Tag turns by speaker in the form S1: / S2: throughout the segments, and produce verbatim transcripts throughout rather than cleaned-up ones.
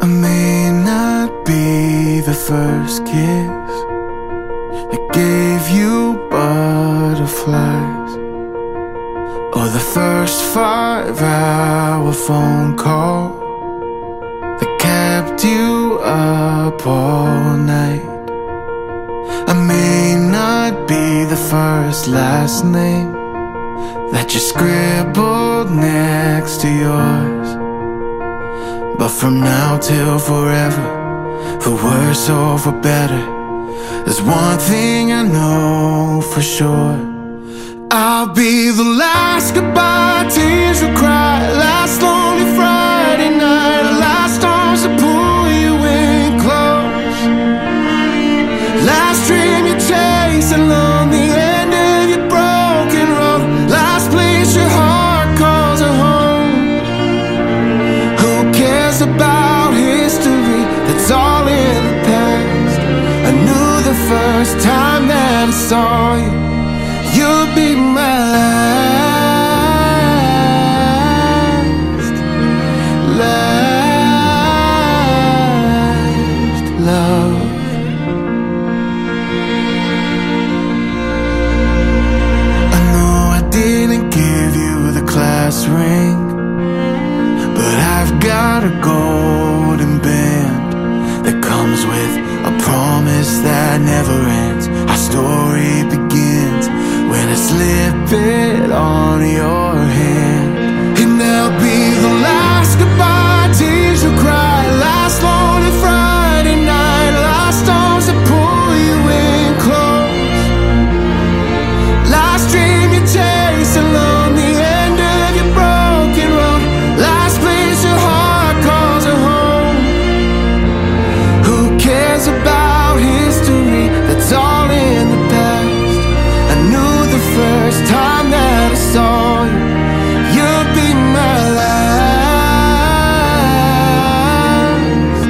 S1: I may not be the first kiss that gave you butterflies, or the first five-hour phone call that kept you up all night. I may not be the first last name that you scribbled next to yours, but from now till forever, for worse or for better, there's one thing I know for sure. I'll be the last goodbye tears you cry, last lonely Friday night, last arms to pull you in close, last dream you chase along the end of your broken road, last place your heart calls a home. Who cares about history? That's all in the past. I knew the first time that I saw you, you'll be my last, last love. I know I didn't give you the class ring, but I've got a golden band that comes with a promise that never ends. Our story begins when I slip it on your hand. And there'll be the last goodbye tears you cry, last lonely Friday night, last arms that pull you in close, last dream you chase along the end of your broken road, last place your heart calls a home. Who cares about history? That's all in the past. I knew the first time that I saw you, you'll be my last,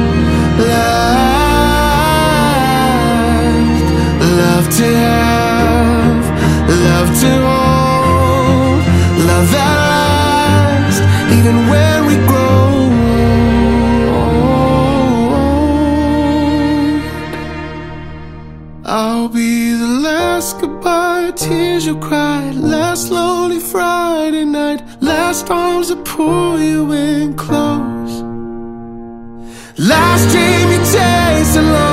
S1: last love to have, love to hold, love that lasts even when we grow old. I'll be the last goodbye tears you cried, last lonely Friday night, last arms that pull you in close, last dream you chase along